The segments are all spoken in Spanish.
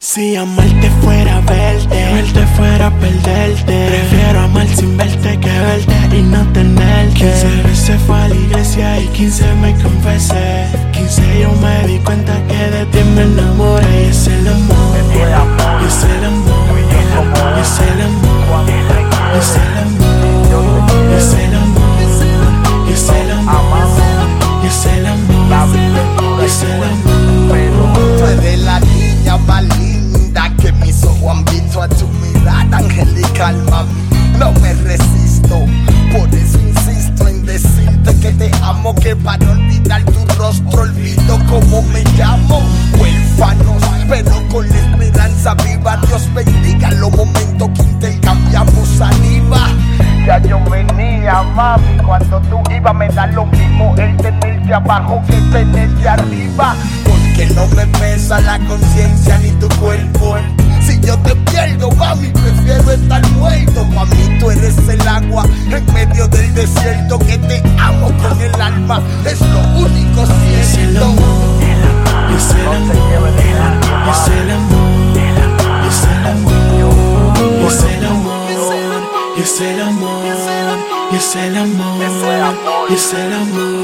Si amarte fuera verte fuera perderte, prefiero amar sin verte que verte y no tenerte. 15 veces fue a la iglesia y 15 me confesé. 15 yo me di cuenta que de ti me enamoré. Y es el amor, y es el amor, y es el amor, y es el amor, y es el amor, y es el amor, y es el amor, y es el amor. Tú eres la niña más linda que mis ojos han visto. A tu mirada angelical, mami, no me resisto. Por eso insisto en decirte que te amo, que para olvidar tu rostro olvido cómo me llamo. Huérfanos, pero con la esperanza viva. Dios bendiga los momentos que intercambiamos saliva. Ya yo venía, mami, cuando tú ibas me da lo mismo el tenerte abajo que tenerte arriba. Porque no me pesa la conciencia ni tu cuerpo. Si yo te pierdo, mami, prefiero estar muerto. Mami, tú eres el agua en medio del desierto, que te amo con el alma, es lo único cierto. Es el amor, es el amor, es el amor, es el amor, es el amor, es el amor, es el amor, es el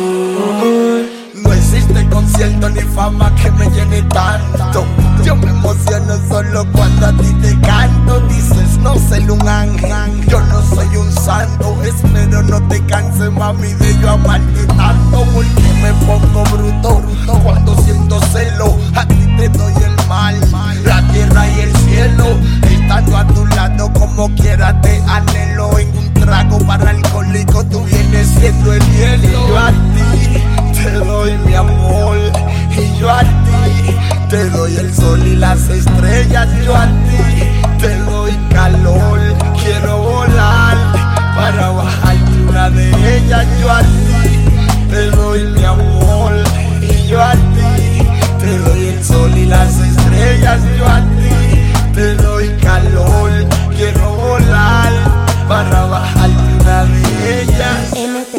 amor. No existe concierto ni fama que me llene tanto. Yo me emociono solo cuando a ti te canto. Dices no ser un ángel, yo no soy un santo. Espero no te canses, mami, de yo amarte tanto. Porque me pongo bruto cuando siento celo. A ti te doy el mal, la tierra y el cielo. Estando a tu lado como quiera te anhelo. En un trago para alcohólico tú vienes siendo el hielo. Yo a ti te doy mi amor, y yo a ti te doy el sol y las estrellas. Yo a ti te doy calor, quiero volar para bajar una de ellas. Yo a ti te doy mi amor, y yo a ti te doy el sol y las estrellas. Yo a ti te doy calor, quiero volar para bajar una de ellas.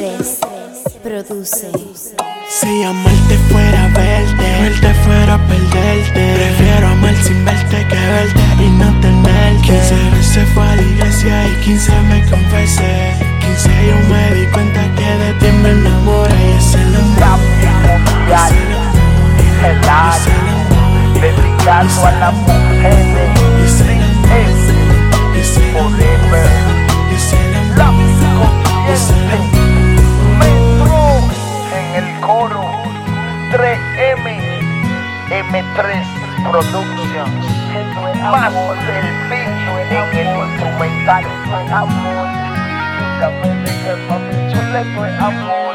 M3 produce. Si amarte fuera verte fuera perderte, prefiero amar sin verte que verte y no tenerte. 15 veces fue a la iglesia y 15 me confesé. 15 yo me di cuenta que de ti me enamoré. Y es el amor, es el amor, es el amor, dedicado a las mujeres, es el amor, es el amor, es el amor, es el amor. Metro en el coro, 3M, M3 Productions, más el beat en el instrumental. Amor, nunca me dejes, papi chule, esto es amor.